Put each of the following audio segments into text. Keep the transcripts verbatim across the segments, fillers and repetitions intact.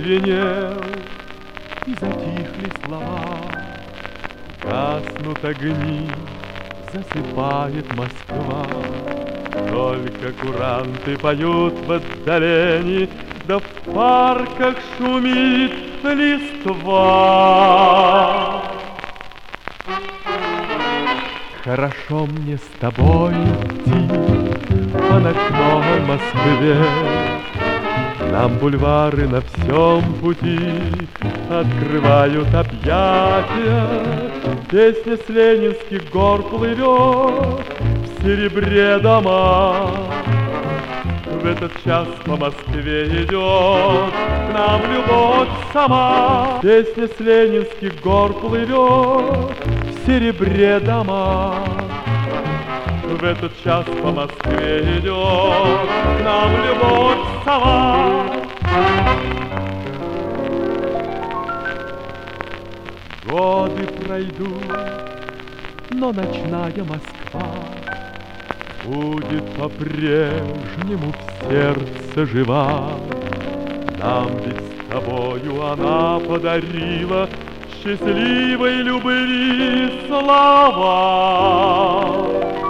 звенел, и затихли слова. Гаснут огни, засыпает Москва. Только куранты поют в отдалении, да в парках шумит листва. Хорошо мне с тобой идти по ночной Москве. Нам бульвары на всем пути открывают объятия. Песня с ленинских гор плывет в серебре дома. В этот час по Москве идет к нам любовь сама. Песня с ленинских гор плывет в серебре дома. В этот час по Москве идет к нам любовь сама. Годы пройдут, но ночная Москва будет по-прежнему в сердце жива. Нам ведь с тобою она подарила счастливой любви слова.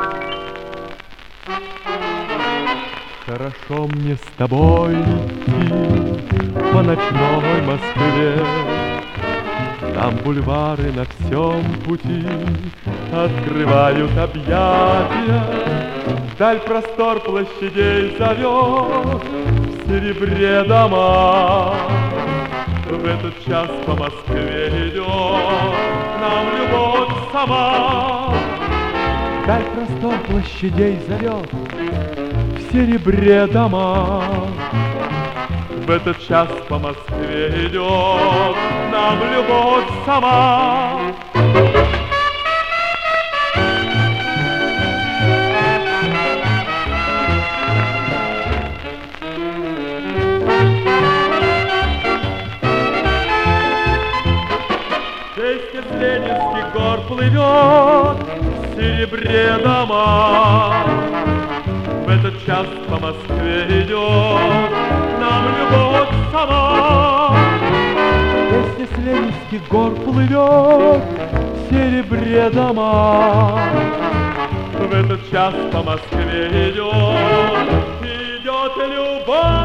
Хорошо мне с тобой идти по ночной Москве. Там бульвары на всем пути открывают объятия. Вдаль простор площадей зовет в серебре дома. В этот час по Москве идет к нам любовь сама. Вдаль простор площадей зовет в серебре дома. В этот час по Москве идет к нам любовь сама. Песня с ленинских гор плывет в серебре дома. В этот час по Москве идет к нам любовь сама. Песня с ленинских гор плывет в серебре дома. В этот час по Москве идет, идет любовь.